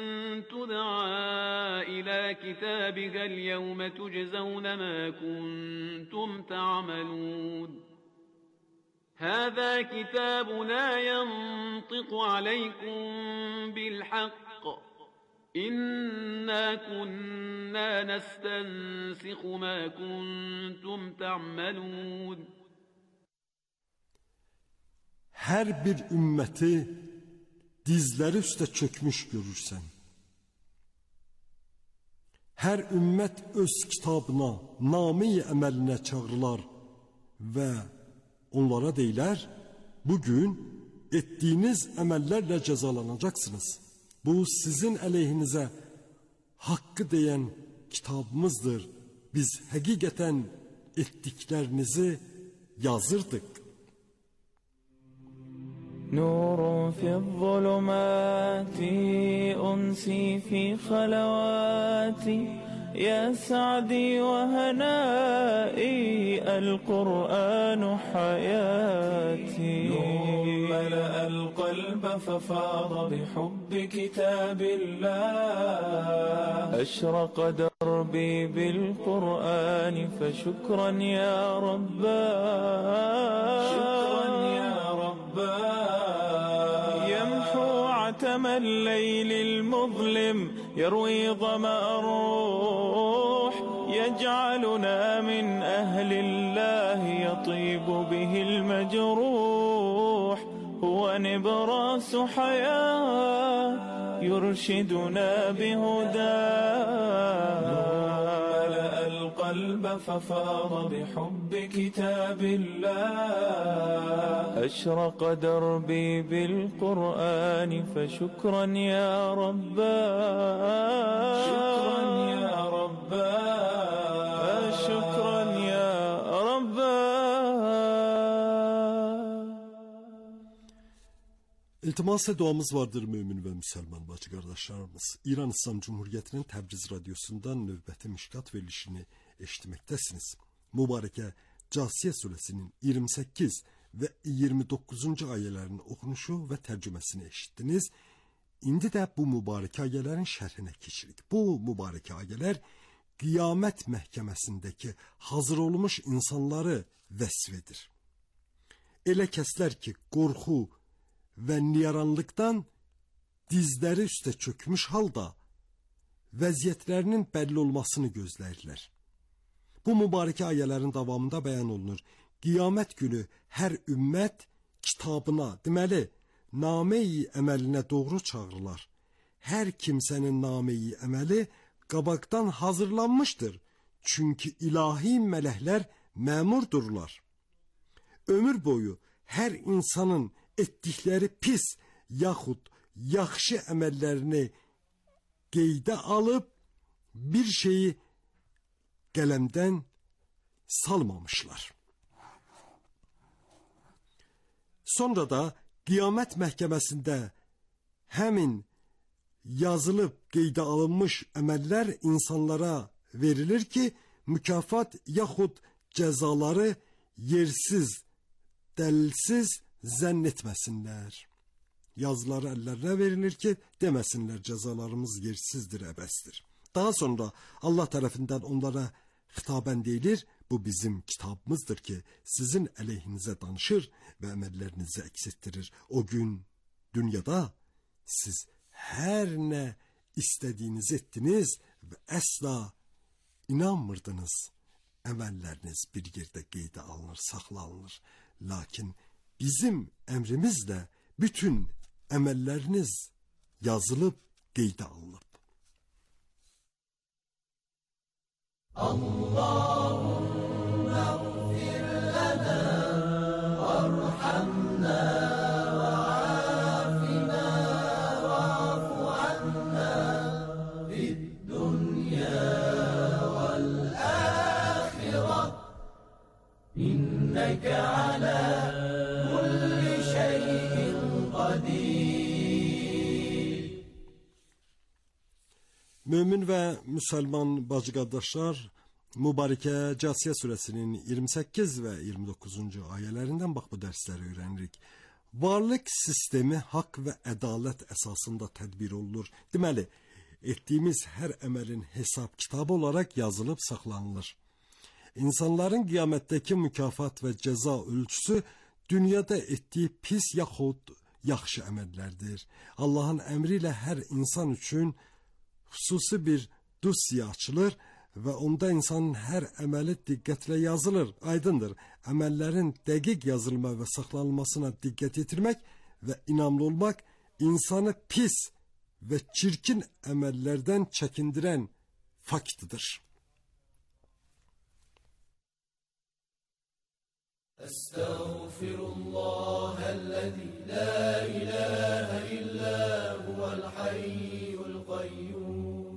Speaker 9: تدعى إلى كتابها اليوم تجزون ما كنتم تعملون هذا كتابنا ينطق عليكم بالحق إنا كنا نستنسخ ما كنتم تعملون
Speaker 7: Hər bir ümməti dizləri üstə çökmüş görürsən. Hər ümmət öz kitabına, namı-i əməlinə çağırılar və onlara deyilər, bugün etdiyiniz əməllərlə cəzalanacaqsınız. Bu sizin əleyhinizə haqqı deyən kitabımızdır. Biz həqiqətən etdiklərinizi yazırdıq.
Speaker 10: نور في الظلمات أنسي في خلواتي يا سعدي وهنائي القرآن حياتي نور ملأ القلب ففاض بحب كتاب الله أشرق دربي بالقرآن فشكرا يا رباه شكرا يا رباه عتم الليل المظلم يروي ظمأ الروح يجعلنا من أهل الله يطيب به المجروح هو نبراس حياة يرشدنا بهداه ملأ القلب ففاض بحب كتاب الله أشرق دربي بالقرآن فشكرا يا رباه شكرا يا رباه شكرا يا رباه.
Speaker 7: İltimas duamız vardır mümin və müsəlman bacı qardaşlarımız. İran İslam Cumhuriyyətinin Təbriz radiosundan növbəti Mişkat verilişini eşitməkdəsiniz. mübarəkə Casiyə surəsinin iyirmi səkkiz və iyirmi doqquzuncu ayələrin oxunuşu və tərcüməsini eşitdiniz. İndi də bu mübarək ayələrin şərhinə keçirik. Bu mübarək ayələr qiyamət məhkəməsindəki hazır olmuş insanları vəsf edir. Elə kəslər ki, qorxu və niyaranlıqdan dizləri üstə çökmüş halda vəziyyətlərinin bəlli olmasını gözləyirlər. Bu mübarək ayələrin davamında bəyan olunur. Qiyamət günü hər ümmət kitabına, deməli, nameyi əməlinə doğru çağırırlar. Hər kimsənin nameyi əməli qabaqdan hazırlanmışdır. Çünki ilahi mələklər məmurdurlar. Ömür boyu hər insanın etdikləri pis yaxud yaxşı əməllərini qeydə alıb bir şeyi qələmdən salmamışlar. Sonra da qiyamət məhkəməsində həmin yazılıb qeydə alınmış əməllər insanlara verilir ki, mükafat yaxud cəzaları yersiz, dəlilsiz zənn etməsinlər. Yazıları əllərinə verilir ki, deməsinlər cəzalarımız yersizdir, əbəsdir. Daha sonra Allah tərəfindən onlara xitabən deyilir, bu bizim kitabımızdır ki, sizin əleyhinizə danışır və əməllərinizi əks etdirir. O gün dünyada siz hər nə istədiyinizi etdiniz və əsla inanmırdınız. Əməlləriniz bir yerdə qeydə alınır, saxlanılır. Lakin bizim əmrimizlə bütün əməlləriniz yazılıb qeydə alınıb.
Speaker 8: Allahümme gfir lana varhamna ve afina ve afu anna fid dunya vel ahireh inneke ala kulli şeyin qadir.
Speaker 7: Mömin və müsəlman bacı qardaşlar, mübarəkə Casiyə surəsinin iyirmi səkkiz və iyirmi doqquzuncu ayələrindən bax bu dərsləri öyrənirik. Varlıq sistemi haqq və ədalət əsasında tədbir olunur. Deməli, etdiyimiz hər əməlin hesab kitabı olaraq yazılıb saxlanılır. İnsanların qiyamətdəki mükafat və cəza ölçüsü dünyada etdiyi pis yaxud yaxşı əməllərdir. Allahın əmri ilə hər insan üçün xüsusi bir dosya açılır və onda insanın hər əməli diqqətlə yazılır. Aydındır, əməllərin dəqiq yazılma və saxlanılmasına diqqət yetirmək və inamlı olmaq insanı pis və çirkin əməllərdən çəkindirən faktdır.
Speaker 8: Estağfirullahellezî la ilahe illa huvel hayyul qayyum.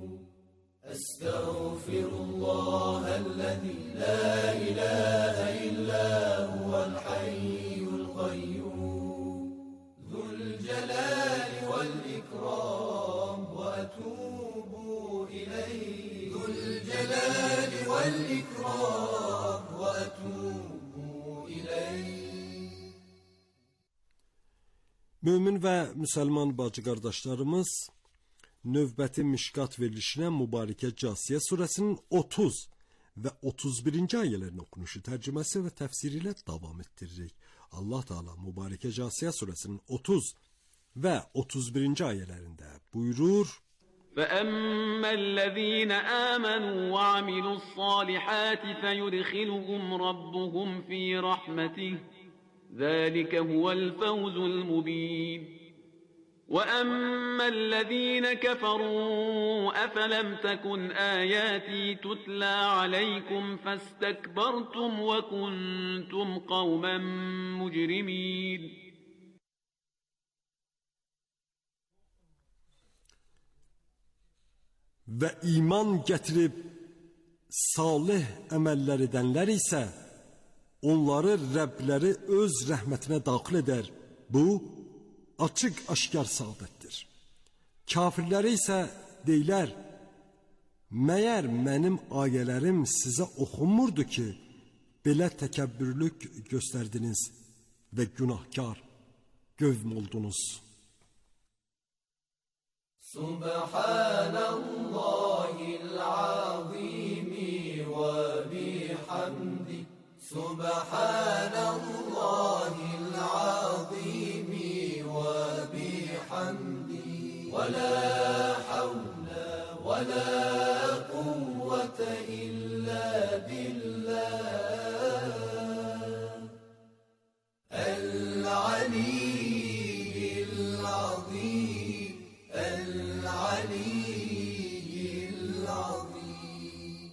Speaker 8: Estağfirullahellezî la ilahe illa huvel hayyul qayyum. Zul celali vel ikram ve etûbû ileyh. Zul celali vel ikram ve etûbû ileyh.
Speaker 7: Mömin və müsəlman bacı qardaşlarımız, növbəti mişqat verilişinə mübarəkə Casiyə surəsinin otuz və otuz birinci ayələrini oxunuşu, tərcüməsi və təfsiri ilə davam etdiririk. Allah Teala mübarəkə Casiyə surəsinin otuz və otuz birinci ayələrində buyurur:
Speaker 9: فَأَمَّا الَّذِينَ آمَنُوا وَعَمِلُوا الصَّالِحَاتِ فَيُدْخِلُهُمْ رَبُّهُمْ فِي رَحْمَتِهِ ذَلِكَ هُوَ الْفَوْزُ الْمُبِينُ وَأَمَّا الَّذِينَ كَفَرُوا أَفَلَمْ تَكُنْ آيَاتِي تُتْلَى عَلَيْكُمْ فَاسْتَكْبَرْتُمْ وَكُنْتُمْ قَوْمًا مُجْرِمِينَ.
Speaker 7: Və iman gətirib salih əməllər edənlər isə onları Rəbləri öz rəhmətinə daxil edər. Bu açıq aşkar saadətdir. Kafirləri isə deyilər: məyər mənim ayələrim sizə oxunmurdu ki, belə təkəbbürlük göstərdiniz və günahkar qövm oldunuz.
Speaker 8: Subhanallahil azimi və bihamdi Subhanallahil azimi və bihamdi və la havle və la quvvete illa billah el-aliyyil azim el-aliyyil azim.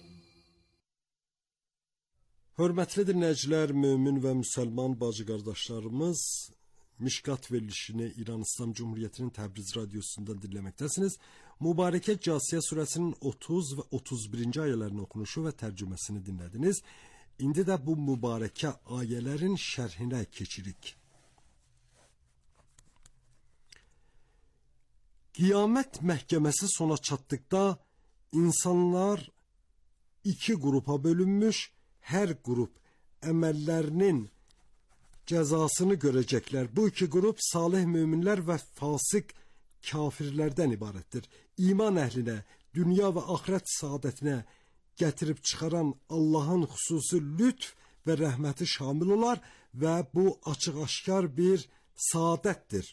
Speaker 7: Hörmətli dinləyicilər, mömin və müsəlman bacı qardaşlarımız, Mişkat verilişini İran İslam Cumhuriyeti'nin Təbriz Radyosu'ndan dinləməkdəsiniz. Mübarəkə Casiyə surəsinin otuz və otuz birinci ayələrini oxunuşu və tərcüməsini dinlədiniz. İndi də bu mübarəkə ayələrin şərhinə keçirik. Qiyamət məhkəməsi sona çatdıqda insanlar iki qrupa bölünmüş, hər qrup əməllərinin cəzasını görəcəklər. Bu iki qrup salih möminlər və fasik kafirlərdən ibarətdir. İman əhlinə, dünya və axirət saadətinə gətirib çıxaran Allahın xüsusi lütf və rəhməti şamil olar və bu açıq-aşkar bir saadətdir.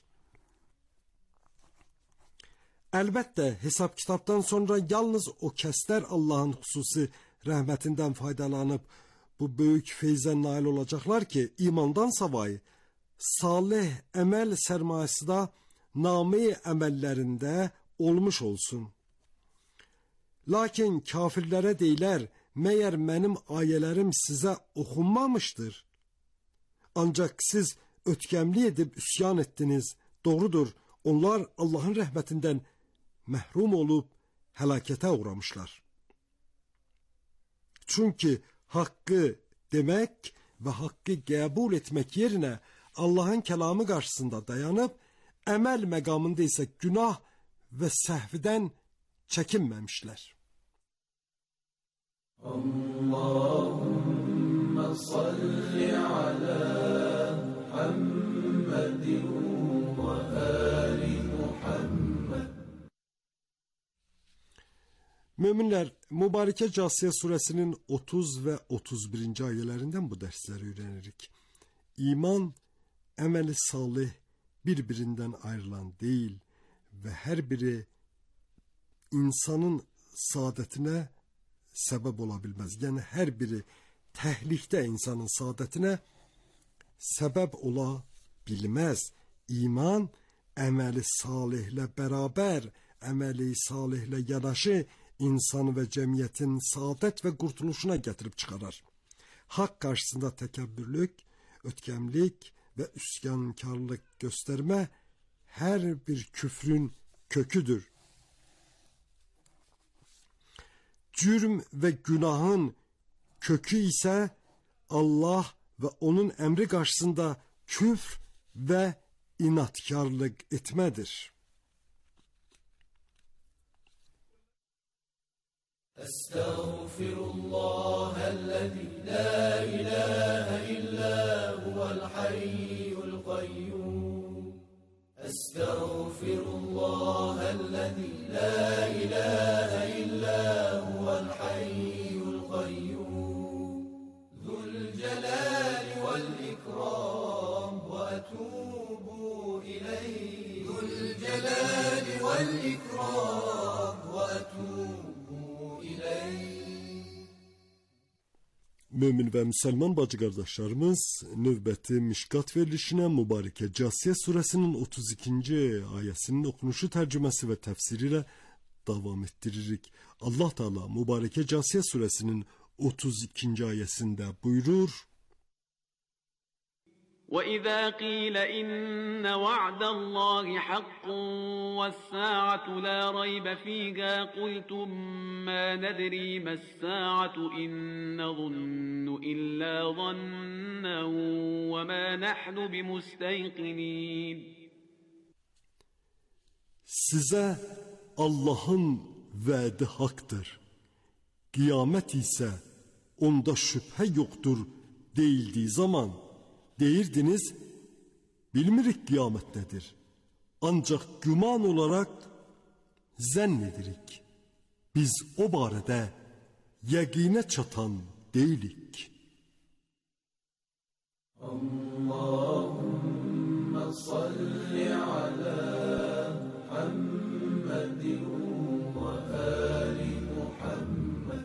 Speaker 7: Əlbəttə, hesab kitabdan sonra yalnız o kəslər Allahın xüsusi rəhmətindən faydalanıb bu böyük feyzə nail olacaqlar ki, imandan savayı salih əməl sərmayəsi də name əməllərində olmuş olsun. Lakin kafirlərə deyilər, məyər mənim ayələrim sizə oxunmamışdır? Ancaq siz ötkəmli edib üsyan etdiniz. Doğrudur, onlar Allahın rəhmətindən məhrum olub həlakətə uğramışlar. Çünki haqqı demək və haqqı qəbul etmək yerinə Allahın kəlamı qarşısında dayanıb, əməl məqamında isə günah və səhvdən çəkinməmişlər.
Speaker 8: Allahümme salli ala Muhammedin ve ali Muhammed.
Speaker 7: Möminlər, Mübarəkə Casiyə surəsinin otuz və otuz birinci ayələrindən bu dərsləri öyrənirik. İman, əməli salih bir-birindən ayrılan deyil və hər biri insanın saadətinə səbəb ola bilməz. Yəni, hər biri təhlikdə insanın saadətinə səbəb ola bilməz. İman, əməli salihlə bərabər, əməli salihlə yanaşı insan və cəmiyyətin saadət və qurtuluşuna gətirib çıxarar. Haqq qarşısında təkəbbürlük, ötkəmlik və üsyankarlıq göstərmə hər bir küfrün köküdür. Cürm və günahın kökü isə Allah və onun əmri qarşısında küfr və inatkarlıq etmədir.
Speaker 8: Estağfirullahellezî la ilahe illa huvel hayyul qayyum. Estağfirullahellezî la ilahe illa huvel hayyul qayyum. Zul celali vel ikram ve etûbû ileyh. Zul celali vel ikram ve etûbû.
Speaker 7: Mömin və müsəlman bacı qardaşlarımız, növbəti Mişkat verilişinə Mübarəkə Casiyə surəsinin otuz ikinci ayəsinin oxunuşu, tərcüməsi və təfsiri ilə davam etdiririk. Allah Teala Mübarəkə Casiyə surəsinin otuz ikinci ayəsində buyurur:
Speaker 9: وَإِذَا قِيلَ إِنَّ وَعْدَ اللَّهِ حَقٌّ وَالسَّاعَةُ لَا رَيْبَ فِيهَا قُلْتُم مَّا نَدْرِي مَا السَّاعَةُ إِن نَّظُنُّ إِلَّا ظَنًّا وَمَا نَحْنُ بِمُسْتَيْقِنِينَ.
Speaker 7: Sizə Allahın vədi haqdır. Qiyamət isə onda şübhə yoxdur deyildiği zaman deyirdiniz, bilmirik qiyamət nədir. Ancaq güman olaraq zənn edirik. Biz o barədə yəqinə çatan deyilik.
Speaker 8: Allahümme salli ala Muhammedin ve ali Muhammed.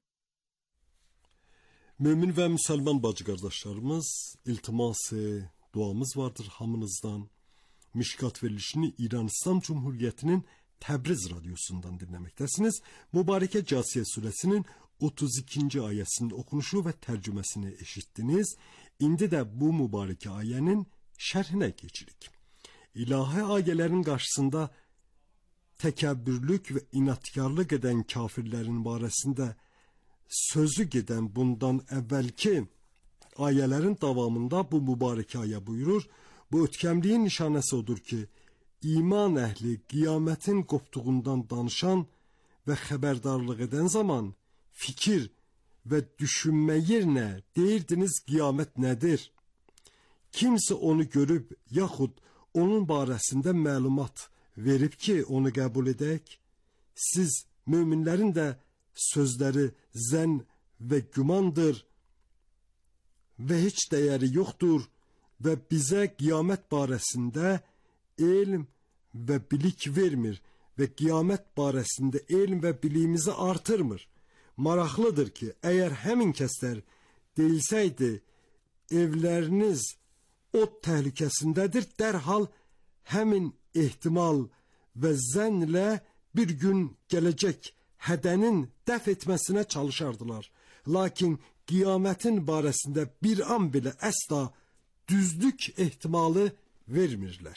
Speaker 7: Mömin və müsəlman bacı qardaşlarımız, iltiması, duamız vardır hamınızdan. Mişkat verilişini İran İslam Cumhuriyeti'nin Təbriz radyosundan dinləməkdəsiniz. Mübarəkə Casiyə surəsinin otuz ikinci ayəsinin okunuşu və tərcüməsini eşitdiniz. İndi də bu mübarəkə ayənin şərhinə keçirik. İlahi ayələrin qarşısında təkəbbürlük və inatkarlıq edən kafirlərin barəsində sözü gedən bundan əvvəlki ayələrin davamında bu mübarək ayə buyurur. Bu ötkəmliyin nişanəsi odur ki, iman əhli qiyamətin qopduğundan danışan və xəbərdarlıq edən zaman fikir və düşünmə yerinə deyirdiniz qiyamət nədir? Kimsə onu görüb yaxud onun barəsində məlumat verib ki, onu qəbul edək? Siz möminlərin də sözləri zənn və gümandır və heç dəyəri yoxdur və bizə qiyamət barəsində elm və bilik vermir və qiyamət barəsində elm və biliyimizi artırmır. Maraqlıdır ki, əgər həmin kəslər deyilsəydi, evləriniz od təhlükəsindədir, dərhal həmin ehtimal və zənnlə bir gün gələcək hədənin dəf etməsinə çalışardılar. Lakin qiyamətin barəsində bir an belə əsla düzlük ehtimalı vermirlər.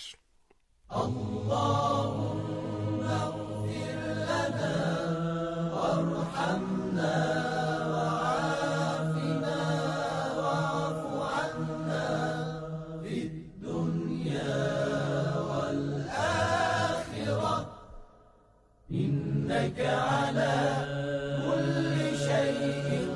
Speaker 8: Allahümme gfir lana varhamna ve afina ve afu anna fid dunya vel ahireh inneke ala kulli şeyin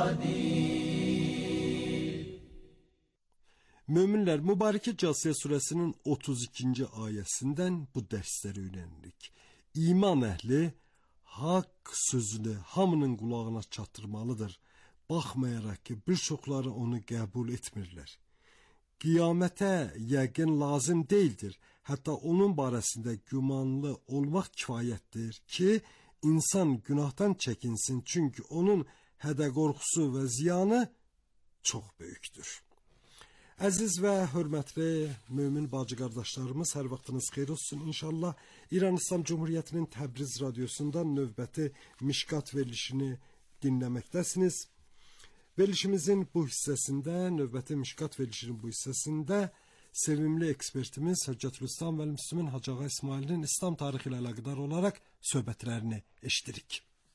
Speaker 8: kadir.
Speaker 7: Möminlər, Mübarəkə Casiyə surəsinin otuz ikinci ayəsindən bu dərsləri öyrənirik. İman əhli haqq sözünü hamının qulağına çatdırmalıdır. Baxmayaraq ki, bir çoxları onu qəbul etmirlər. Qiyamətə yəqin lazım deyildir. Hətta onun barəsində gümanlı olmaq kifayətdir ki, insan günahdan çəkinsin. Çünki onun hədə qorxusu və ziyanı çox böyükdür. Əziz və hörmətli mömin bacı qardaşlarımız, hər vaxtınız xeyir olsun inşallah. İran İslam Cumhuriyetinin Təbriz radyosundan növbəti Mişkat verilişini dinləməkdəsiniz. Verilişimizin bu hissəsində, növbəti Mişkat verilişinin bu hissəsində sevimli ekspertimiz Hüccətülislam və Müslümin Hacı Ağa İsmail'in İslam tarixi ilə əlaqədar olaraq söhbətlərini eşidirik.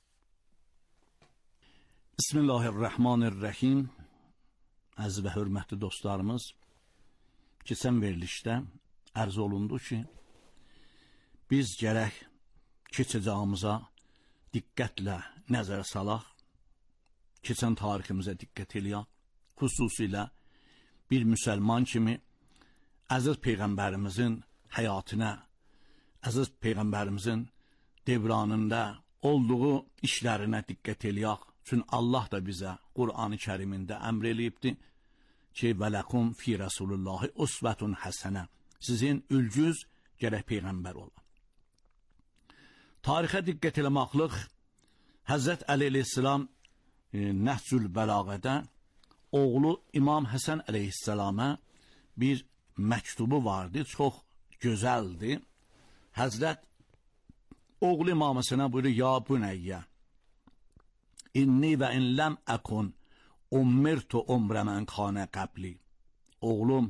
Speaker 3: Bismillahirrahmanirrahim. Əziz və hörmətli dostlarımız, keçən verilişdə ərz olundu ki, biz gərək keçəcəyimizə diqqətlə nəzər salaq, keçən tariximizə diqqət eləyək, xüsusilə bir müsəlman kimi əziz Peyğəmbərimizin həyatına, əziz Peyğəmbərimizin devranında olduğu işlərinə diqqət eləyək. Çünki Allah da bizə Qur'an-ı Kərimində əmr eləyibdir ki, vələkum fi Rəsulullahi usvətun həsənə. Sizin ülgüz gərək Peyğəmbər ola. Tarixə diqqət eləmaqlıq Həzrət Əli əleyhissalam e, Nəhcül Bəlağədə oğlu İmam Həsən əleyhissalama bir məktubu vardı, çox gözəldir. Həzrət oğlu İmam Həsənə buyurur, ya bunəyyə, İnni və in ləm əkun ummirtu umrə mən xanə qəbli. Oğlum,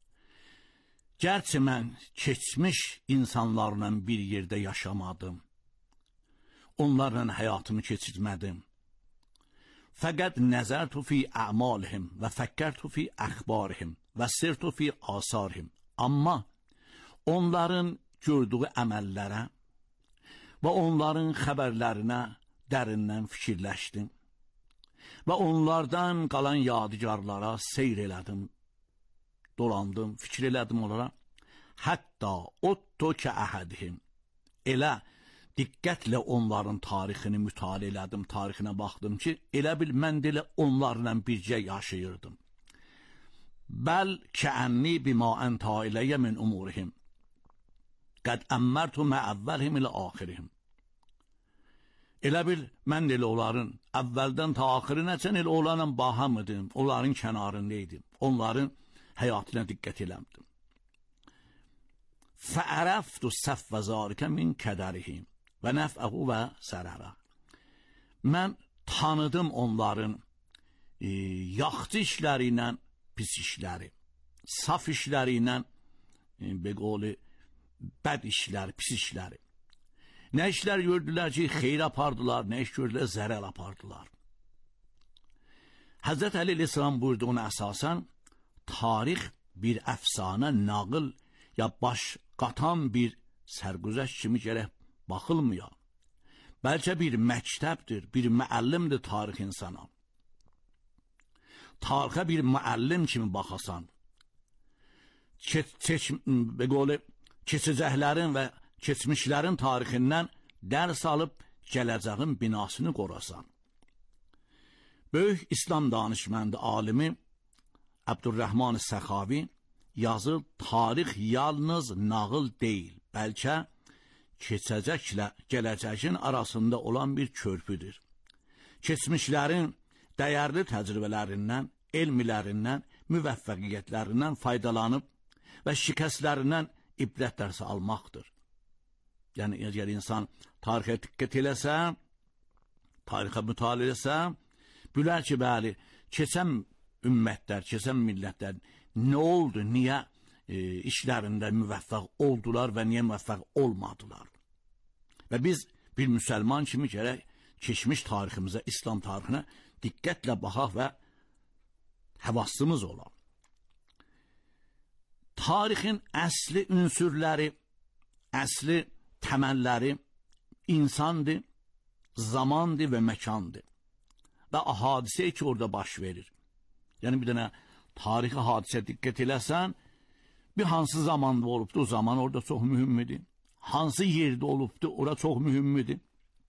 Speaker 3: gərçi mən keçmiş insanlarla bir yerdə yaşamadım, onlarla həyatımı keçirmədim. Fəqət nəzərtu fi əmalihim və fəkkərtu fi əxbarihim və sirtu fi asarihim. Amma onların gördüyü əməllərə və onların xəbərlərinə dərindən fikirləşdim.
Speaker 11: Və onlardan qalan yadigarlara seyr elədim, dolandım, fikir elədim onlara. Hətta otto ki əhədihim. Elə diqqətlə onların tarixini mütaliə elədim, tarixinə baxdım ki, elə bil mən də elə onlarla bircə yaşayırdım. Bəl kəənni bima enta iləyə min umurihim. Qəd əmmərtu mə əvvəlhim ilə axirihim. Elə bil mən də elə onların əvvəldən ta axirinəcən elə onlarla bahamıdım, onların kənarındaydım, onların həyatına diqqət eləmdim. Fəərəftu səffə zarikə min kədərihim və nəfəhu və sərərə. Mən tanıdım onların e, yaxçı işləri ilə pis işləri, saf işləri ilə e, beqoli bəd işləri, pis işləri. Nə işlər gördülər ki, xeyr apardılar, nə iş gördülər, zərər apardılar. Həzrət Əli əleyhissalam buyurduğuna əsasən, tarix bir əfsanə, nağıl ya baş qatan bir sərgüzəşt kimi gərək baxılmıyor. Bəlkə bir məktəbdir, bir müəllimdir tarix insana. Tarixə bir müəllim kimi baxasan, keçəcəklərin və keçmişlərin tarixindən dərs alıb gələcəyin binasını qorasan. Böyük İslam danışməndi, alimi Əbdurrəhman Səxavi yazır, tarix yalnız nağıl deyil, bəlkə keçəcəklə gələcəyin arasında olan bir körpüdür. Keçmişlərin dəyərli təcrübələrindən, elmilərindən, müvəffəqiyyətlərindən faydalanıb və şikəstlərindən ibrət dərsi almaqdır. Yəni, əgər insan tarixə diqqət eləsə, tarixə mütaliə eləsə, bülər ki, bəli, keçən ümmətlər, keçən millətlər nə oldu, niyə e, işlərində müvəffəq oldular və niyə müvəffəq olmadılar. Və biz bir müsəlman kimi gərək keçmiş tariximizə, İslam tarixinə diqqətlə baxaq və həvassımız olaq. Tarixin əsli ünsürləri, əsli təməlləri insandır, zamandır və məkandır. Və hadisə ki, orada baş verir. Yəni, bir dənə tarixi hadisə diqqət eləsən, bir hansı zamanda olubdur, o zaman orada çox mühümmidir. Hansı yerdə olubdur, orada çox mühümmidir.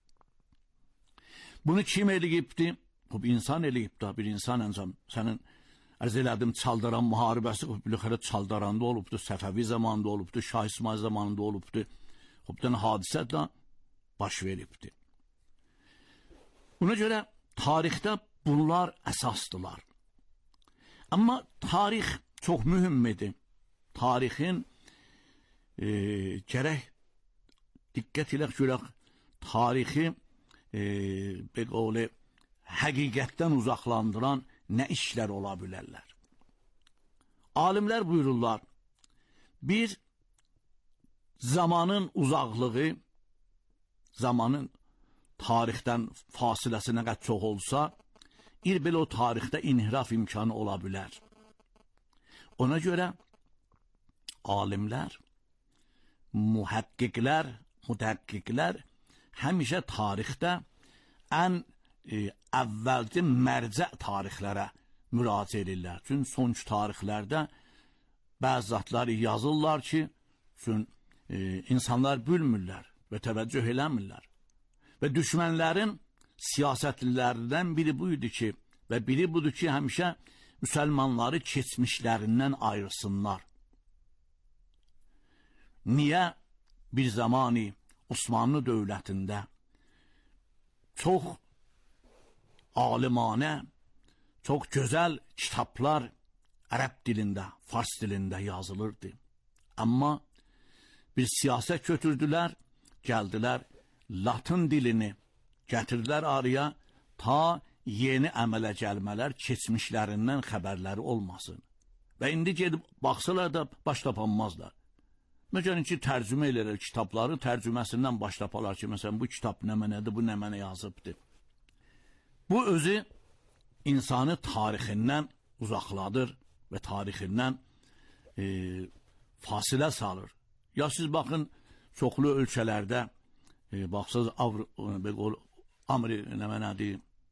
Speaker 11: Bunu kim eləyibdir? Bu, bir insan eləyibdir, bir insan əncəm. Sənin ərz elədim, Çaldaran müharibəsi, bilxərə Çaldaranda olubdur, Səfəvi zamanında olubdur, Şah İsmail zamanında olubdur. Hopdan hadisə də baş veribdir. Buna görə tarixdə bunlar əsasdılar. Amma tarix çox mühümmidir. Tarixin e, gərək diqqət ilə görək, tarixi e, beqoli, həqiqətdən uzaqlandıran nə işlər ola bilərlər. Alimlər buyururlar, bir, zamanın uzaqlığı, zamanın tarixdən fasiləsi nə qədər çox olsa, bir belə o tarixdə inhiraf imkanı ola bilər. Ona görə alimlər, mühəqqiqlər, mütəhəqqiqlər həmişə tarixdə ən e, əvvəlki mərcə tarixlərə müraciə edirlər. Çünki sonki tarixlərdə bəzi zatları yazırlar ki, çünki e, insanlar bilmirlər və təvəccüh eləmirlər. Və düşmənlərin siyasətlilərindən biri buydu ki, və biri budur ki, həmişə müsəlmanları keçmişlərindən ayırsınlar. Niyə bir zamani Osmanlı dövlətində çox alimanə, çox gözəl kitablar ərəb dilində, fars dilində yazılırdı. Amma bir siyasət götürdülər, gəldilər, Latın dilini gətirdilər araya, ta yeni əmələ gəlmələr keçmişlərindən xəbərləri olmasın. Və indi gedib baxsalar da baş tapanmazlar. Məsələn ki, tərcümə elərlər kitabları, tərcüməsindən baş taparlar ki, məsələn, bu kitab nə mənədir, bu nə mənə yazıbdır. Bu özü insanı tarixindən uzaqladır və tarixindən e, fasilə salır. Ya siz baxın, çoxlu ölkələrdə, e, baxsınız, Amri, nə mənədir,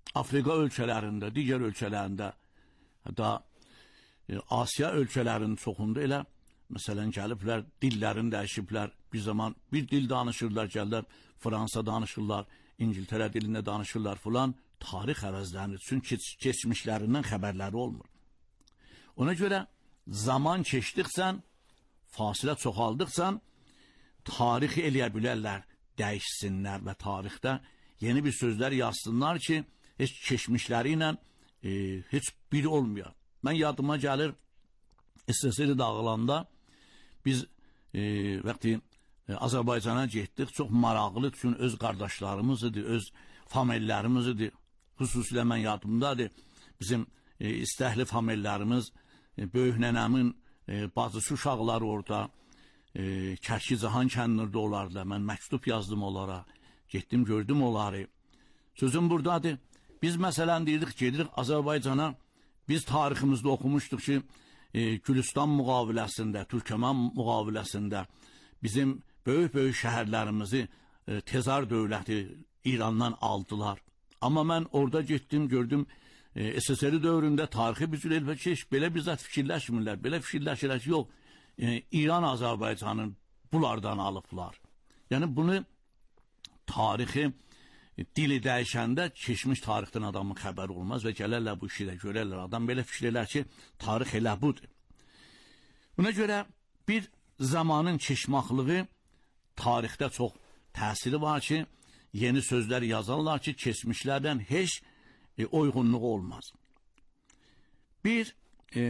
Speaker 11: Afrika ölkələrində, digər ölkələrində, hətta e, Asiya ölkələrinin çoxunda elə, məsələn, gəliblər, dillərini dəyişiblər, bir zaman bir dil danışırlar, gəlirlər, Fransa danışırlar, İngiltərə dilində danışırlar filan, tarix əvəzlənir, çünki keç keçmişlərindən xəbərləri olmur. Ona görə zaman keçdiksən, fasilə çoxaldıqsan, tarixi eləyə bilərlər, dəyişsinlər və tarixdə yeni bir sözlər yazsınlar ki, heç keçmişləri ilə e, heç biri olmuyor. Mən yadıma gəlir, S S R dağılanda biz e, vaxtı e, Azərbaycana getdik, çox maraqlı, çünki öz qardaşlarımız idi, öz famillərimiz idi. Xüsusilə mən yadımdadır, bizim e, istəkli famillərimiz, e, böyük nənəmin e, bacısı uşaqları orada, e, Kərki Cahan kəndində olardı. Mən məktub yazdım onlara, getdim gördüm onları. Sözüm buradadır. Biz məsələn deyirdik, gedirik Azərbaycana, biz tariximizdə oxumuşduq ki, e, Gülüstan müqaviləsində, Türkəman müqaviləsində bizim böyük-böyük şəhərlərimizi e, Tezar dövləti İrandan aldılar. Amma mən orada getdim, gördüm, e, S S R dövründə tarixi büzül elbə ki, belə bizzat fikirləşmirlər, belə fikirləşirlər ki, yox, e, İran Azərbaycanın bulardan alıblar. Yəni bunu tarixi e, dili dəyişəndə keçmiş tarixdən adamın xəbəri olmaz və gələrlər bu işi də görərlər. Adam belə fikir elər ki, tarix elə budur. Buna görə bir zamanın keçmaqlığı tarixdə çox təsiri var ki, yeni sözlər yazarlar ki, keçmişlərdən heç e, uyğunluğu olmaz. Bir e,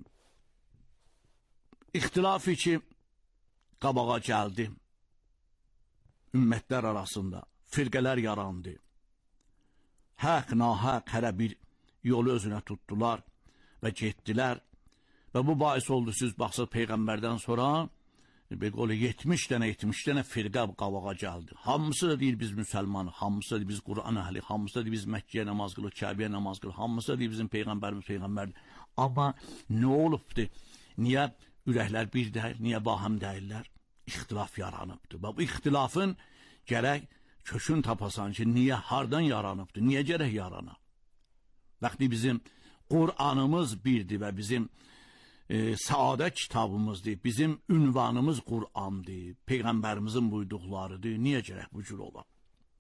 Speaker 11: ixtilafı ki, qabağa gəldi, ümmətlər arasında, firqələr yarandı. Haq, nahaq, hərə bir yolu özünə tutdular və getdilər. Və bu bahis oldu, siz baxsaq Peyğəmbərdən sonra, belə yetmiş dənə, yetmiş dənə firqə qabağa gəldi. Hamısı da deyir biz müsəlmanıq, hamısı da deyir biz Quran əhli, hamısı da deyir biz Məkkəyə namaz qılır, Kəbəyə namaz qılır, hamısı da deyir bizim Peyğəmbərimiz Peyğəmbərdir. Amma nə olubdur? Niyə ürəklər bir deyil, niyə bahəm deyirlər? İxtilaf yaranıbdır. Bu ixtilafın gərək kökün tapasan ki, niyə, hardan yaranıbdır, niyə gərək yarana? Vaxtı bizim Qur'anımız birdir və bizim E, saadət kitabımızdır, bizim ünvanımız Qur'andır, Peyğəmbərimizin buyurduqlarıdır, niyə gərək bu cür ola?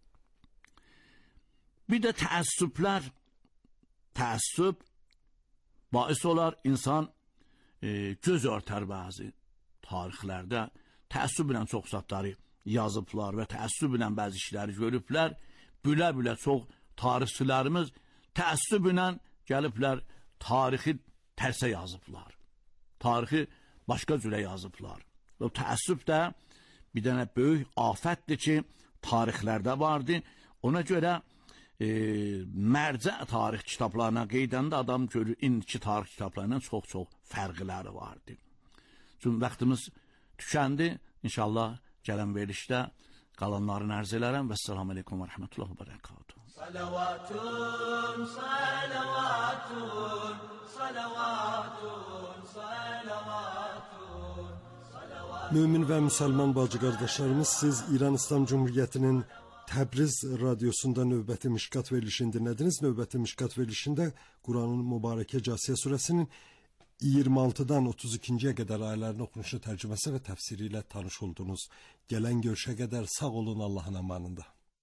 Speaker 11: Bir də təəssüblər, təəssüb bahis olar, insan e, göz örtər bəzi tarixlərdə, təəssüblə çox zatları yazıblar və təəssüblə bəzi işləri görüblər, bülə-bülə çox tarixçilərimiz təəssüblə gəliblər, tarixi tərsə yazıblar. Tarixi başqa cürə yazıblar. Və təəssüb də bir dənə böyük afətdir ki, tarixlərdə vardı. Ona görə e, mərcə tarix kitablarına qeydəndə adam görür, indiki tarix kitablarından çox-çox fərqləri vardı. Çünki vaxtımız tükəndi. İnşallah gələn verilişdə qalanlarını ərz elərəm. Vəssalamu aleykum və rəhmətullah və bərəkatuhu. Salavatun,
Speaker 8: salavatun, salavatun, salavatun, salavatun.
Speaker 7: Mömin və müsəlman bacı qardaşlarımız, siz İran İslam Cumhuriyyətinin Təbriz radyosunda növbəti Mişkat verilişini dinlədiniz. Növbəti Mişkat verilişində Quranın Mübarəkə Casiyə surəsinin iyirmi altıdan otuz ikinciyə qədər ayələrin oxunuşu, tərcüməsi və təfsiri ilə tanış oldunuz. Gələn görüşə qədər sağ olun, Allahın amanında.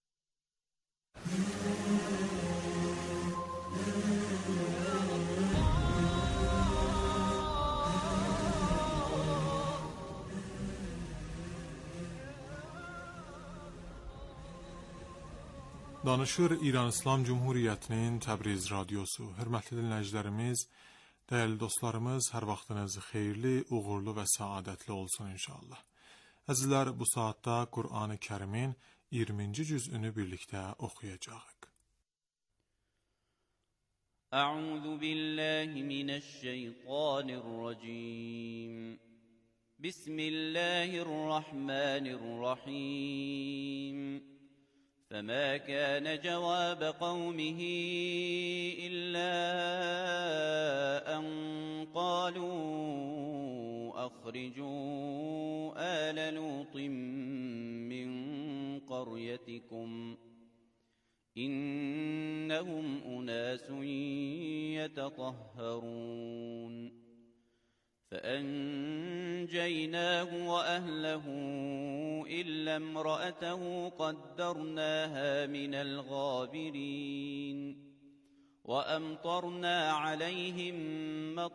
Speaker 2: Danışır İran İslam Cumhuriyyətinin Təbriz radiosu. Hörmətli dinləyicilərimiz, dəyərli dostlarımız, hər vaxtınız xeyirli, uğurlu və səadətli olsun inşallah. Əzizlər, bu saatda Qur'an-ı Kərimin iyirminci cüzünü birlikdə oxuyacağıq.
Speaker 12: Əuzu billahi minəşşeytanirracim. Bismillahirrahmanirrahim. فما كان جواب قومه إلا أن قالوا أخرجوا آل لوط من قريتكم إن إنهم أناس يتطهرون فأنجيناه وأهله إلا امرأته قدرناها من الغابرين وأمطرنا عليهم